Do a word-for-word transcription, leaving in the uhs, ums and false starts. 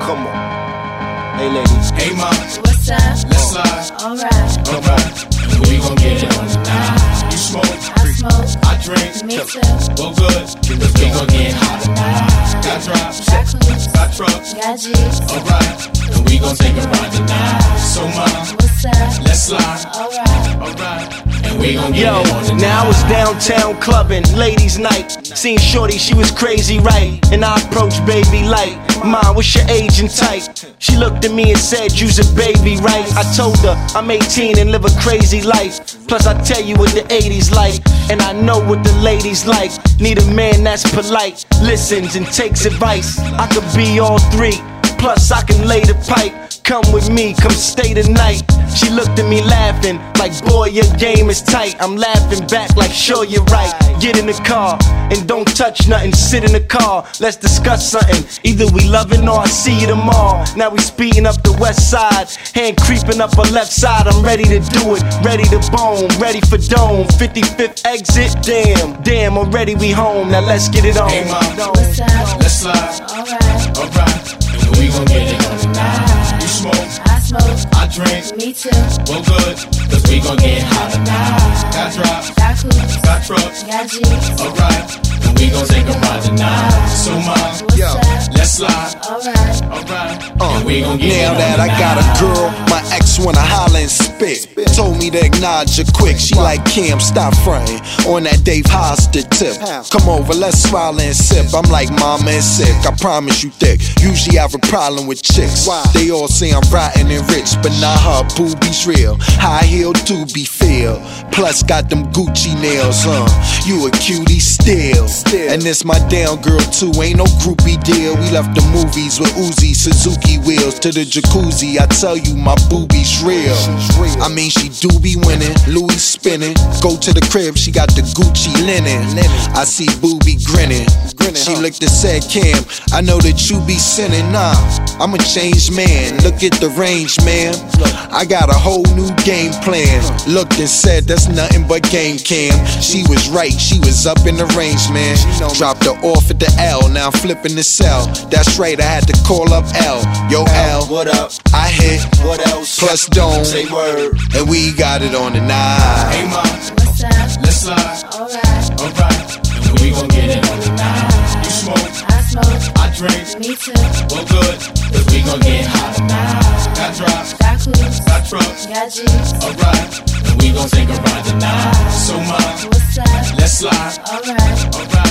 Come on. Hey ladies. Hey mom. What's up? Let's slide. Alright. Alright. We gon' get it on tonight. You smoke. I smoke. I drink. Me too. Well good. Cause we gon' get hot tonight. Got drops. Got clues. Got trucks. Got G's. Alright. And we gon' take a ride tonight. So mom. What's up? Let's slide. Alright. Alright. And we gon' get Yo, it on tonight. now I was downtown clubbing, ladies' night. Seen shorty, she was crazy, right? And I approached baby like, Mom, what's your age and type? She looked at me and said, you's a baby, right? I told her, I'm eighteen and live a crazy life. Plus I tell you what the eighties like, and I know what the ladies like. Need a man that's polite, listens and takes advice. I could be all three, plus I can lay the pipe. Come with me, come stay the night. She looked at me laughing, like boy your game is tight. I'm laughing back like sure you're right. Get in the car, and don't touch nothing, sit in the car. Let's discuss something, either we loving or I see you tomorrow. Now we speeding up the west side, hand creeping up her left side. I'm ready to do it, ready to bone, ready for dome. fifty-fifth exit, damn, damn, already we home. Now let's get it on. Hey mom. What's up? Let's slide. Alright. Alright. And we gon' get it on tonight. You smoke. I smoke. I drink. Me too. Well good. Cause we gon' get hot tonight. Got drops. Got clues. Got trucks. Got G's. Alright. And we gon' take a ride tonight. So mom. What's up? Let's slide. Alright. Alright. Uh, and we gon' get now it on that I got a tonight. girl, my ex wanna holler and spit. Told me to acknowledge her quick. She like, Cam, stop frontin' on that Dave Hoster tip. Come over, let's smile and sip. I'm like, mama is sick, I promise you thick. Usually I have a problem with chicks. They all say I'm rotten and rich, but nah, her boobies real. High heel do be feel. Plus got them Gucci nails, huh? You a cutie still. And this my down girl too, ain't no groupie deal. We left the movies with Uzi, Suzuki wheels to the jacuzzi. I tell you, my boobies real. I mean, she do be winning, Louis spinning. Go to the crib, she got the Gucci linen. I see Booby grinning. She looked and said, Cam, I know that you be sinning. Nah, I'm a changed man. Look at the range, man. I got a whole new game plan. Looked and said, that's nothing but game, Cam. She was right, she was up in the range, man. Dropped her off at the L, now I'm flipping the cell. That's right, I had to call up L. Yo, L, What up? I hit, What else? plus dome, Say word. and we got it on the night. Hey mom. What's up? Let's slide. Alright. Alright. And we gon' get it on tonight. You smoke. I smoke. I drink. Me too. Well good. Cause we gon' get hot tonight. Got drops. Got clues. Got trucks. Got G's. Alright. And we gon' take a ride tonight. So mom. What's up? Let's slide. Alright. Alright.